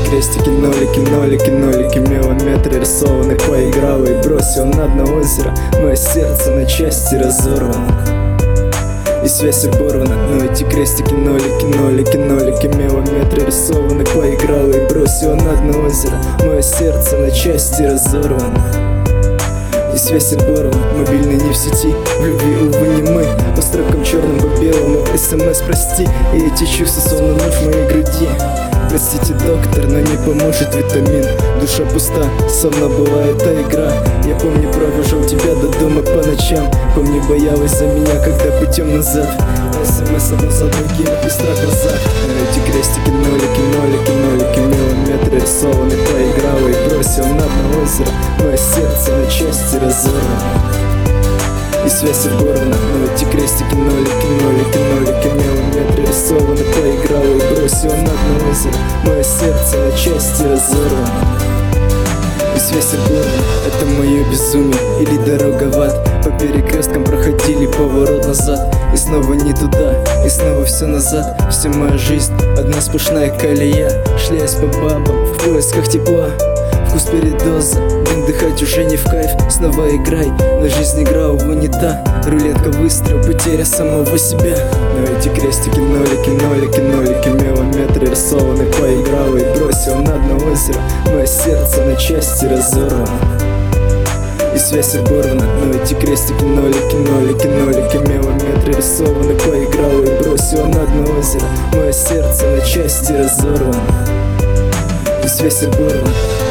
крестики, нолики, нолики, нолики, мелометры рисованы, поиграл и бросил на дно озера. Мое сердце на части разорвано и связь оборвана. Но эти крестики, нолики, нолики, нолики, мелометры рисованы, поиграл и бросил на дно озера. Мое сердце на части разорвано и связь оборвана. Мобильный не в сети, в любви, увы, не мы. По строкам черным по белому, СМС прости. И эти чувства словно нож в моей груди. Простите, доктор, но не поможет витамин. Душа пуста, словно была эта игра. Я помню, провожал тебя до дома по ночам. Помню, боялась за меня, когда путем назад. СМС одно за другим и страх в глазах. Эти крестики, нолики, нолики, нолики, мелометры рисованы, поиграл и бросил на дно озера. Мое сердце на части разорвано и связь оборвана. Но эти крестики, нолики, нолики, нолики, мелометры рисованы, поиграл и бросил на дно озера. Мое сердце на части разорвано и связь оборвана. Это мое безумие или дорога в ад. По перекресткам проходили поворот назад. И снова не туда, и снова все назад. Вся моя жизнь одна сплошная колея. Шляясь по бабам в поисках тепла. Вкус передоза, дым дыхать уже не в кайф. Снова играй, но жизнь игра, увы, не та. Рулетка выстрел, потеря самого себя. Но эти крестики, нолики, нолики, нолики, мелометры рисованы, поиграл и бросил на дно озера. Мое сердце на части разорвано и связь оборвана. Но эти крестики, нолики, нолики, нолики, мелометры рисованы, поиграл и бросил на дно озера. Мое сердце на части разорвано и связь оборвана.